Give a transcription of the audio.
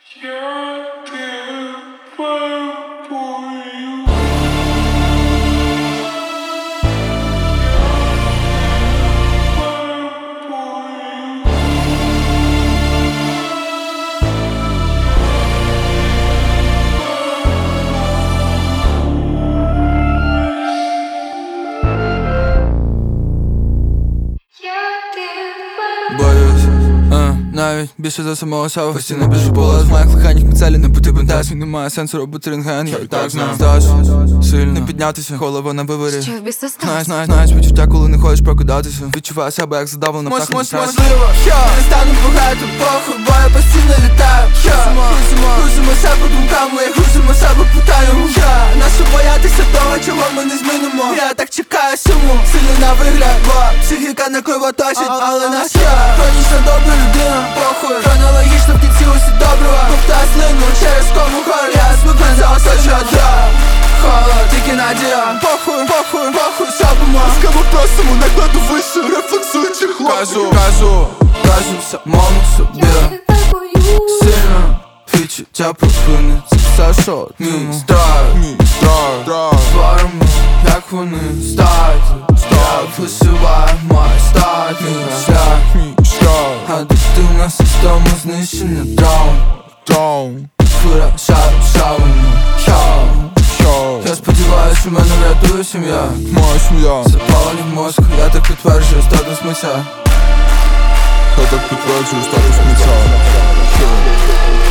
Боюсь, навіть більше за самого себе. Постійно біжу поле з моїх легенів, цілі не потрібен тест. Немає сенсу робити рентген, я і так знаю. Здаш, сильно піднятися, голова на виворі. Що в біса сталося? Знаєш відчуття, коли не хочеш прокидатися. Відчуваю себе, як задавлена птаха. Можливо, не стану багато похуй, бо я постійно літаю. Грузимо себе думками, грузимо себе питаємо. Нащо боятися того, чого ми не змінимо? Я так чекаю суму, сильно на вигляд, бо психіка не кровоточить, але наша хронічно добра людина, похуй. Хронологічно в кінці усі доброго. Ковтаю слину через кому гору. Я звикну заосаджую дров. Холод, тільки надія. Похуй, сапимо. Скажу просимо, накладу вище, рефлексуючи хлопців. Кажу самому собі сильно відчуття припиниться. Все, що мій страх творимо, як вони стають. Я висуваю мій стать, мій шлях. А дитина система знищення дрон. Фура, шавами. Я сподіваюсь, що мене врятує сім'я. Моя сім'я. Запалені мозку, я так підтверджую статус митця. Я так підтверджую статус митця.